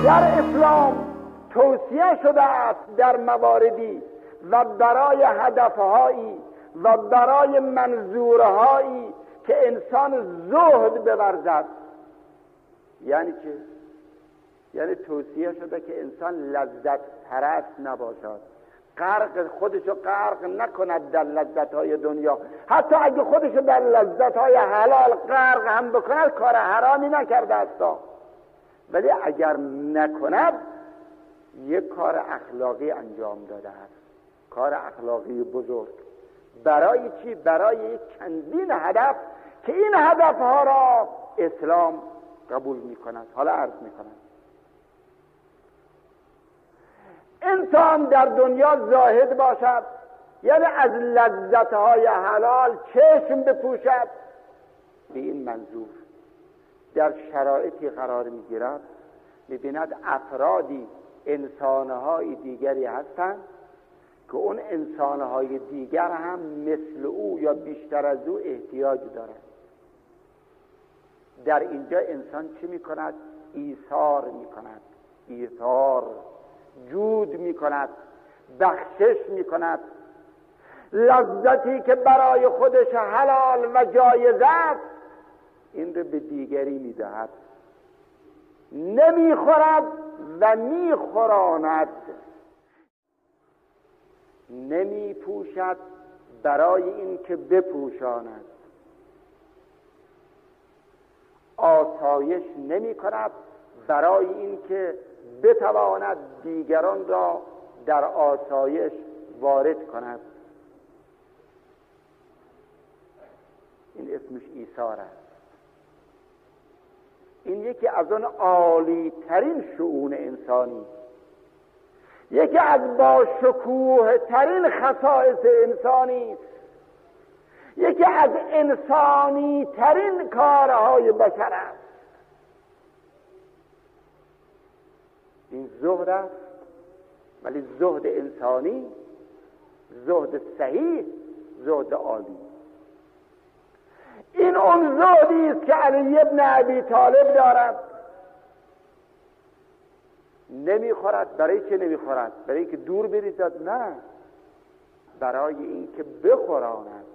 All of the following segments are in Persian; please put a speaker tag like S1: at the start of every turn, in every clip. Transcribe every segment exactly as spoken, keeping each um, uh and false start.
S1: در اسلام توصیه شده است در مواردی و برای هدفهایی و برای منظورهایی که انسان زهد بورزد. یعنی چه؟ یعنی توصیه شده که انسان لذت پرست نباشد، غرق خودشو غرق نکند در لذت‌های دنیا. حتی اگه خودشو در لذت‌های حلال غرق هم بکند کار حرامی نکرده است، ولی اگر نکند یک کار اخلاقی انجام داده است، کار اخلاقی بزرگ. برای چی؟ برای یک چندین هدف که این هدفها را اسلام قبول می‌کند. حالا عرض می‌کنم انسان در دنیا زاهد باشد، یعنی از لذت‌های حلال چشم بپوشد. به این منظور در شرایطی قرار می‌گیرد، می‌بیند افرادی انسان‌های دیگری هستند که اون انسان‌های دیگر هم مثل او یا بیشتر از او احتیاج دارند. در اینجا انسان چی می‌کند؟ ایثار می‌کند، ایثار جود می‌کند، بخشش می‌کند. لذتی که برای خودش حلال و جایز است این رو به دیگری می‌دهد، نمی‌خورد و می‌خوراند، نمی‌پوشد برای این که بپوشاند، آسایش نمی‌کند برای این که بتواند دیگران را در آسایش وارد کند. این اسمش ایثار است. این یکی از اون عالی ترین شؤون انسانی، یکی از با شکوه ترین خصائص انسانی، یکی از انسانی ترین کارهای بشر است. این زهد است، ولی زهد انسانی، زهد صحیح، زهد عالی. این اون زهدی است که علی ابن ابی طالب دارد. نمیخورد. برای چه نمیخورد؟ برای اینکه دور بریزد؟ نه، برای اینکه بخوراند.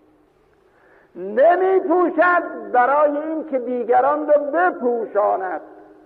S1: نمیپوشد برای اینکه دیگران را بپوشاند.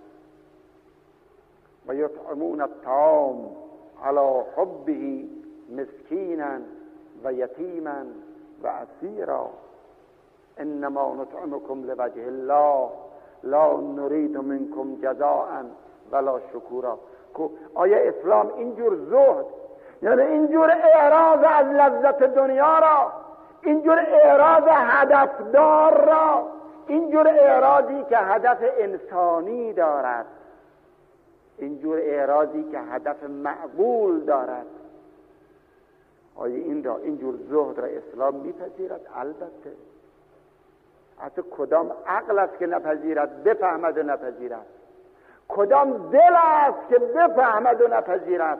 S1: و یطعمون الطعام علی حبه مسکینا و یتیما و اسیرا انما نطعمکم لوجه الله لا نرید منکم جزاء ولا شکورا. آیا اسلام اینجور زهد، یعنی اینجور اعراض از لذت دنیا را، اینجور اعراض هدفدار را، اینجور اعراضی که هدف انسانی دارد، اینجور اعراضی که هدف معقول دارد، آیا این را، اینجور زهد را اسلام میپذیرد؟ البته. حتی کدام عقل است که نپذیرد، بفهمد و نپذیرد؟ کدام دل است که بفهمد و نپذیرد؟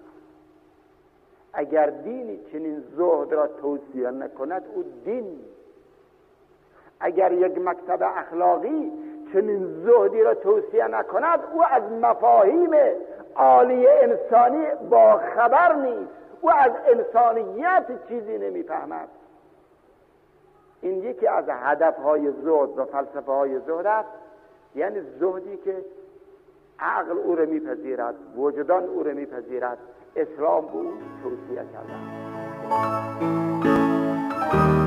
S1: اگر دینی چنین زهد را توصیه نکند او دین، اگر یک مکتب اخلاقی چنین زهدی را توصیه نکند او از مفاهیم عالی انسانی با خبر نیست، او از انسانیت چیزی نمیفهمد. این یکی از هدفهای زهد و فلسفه های زهد است، یعنی زهدی که عقل او را میپذیرد، وجدان او را میپذیرد. اسلام به او توصیه کرده.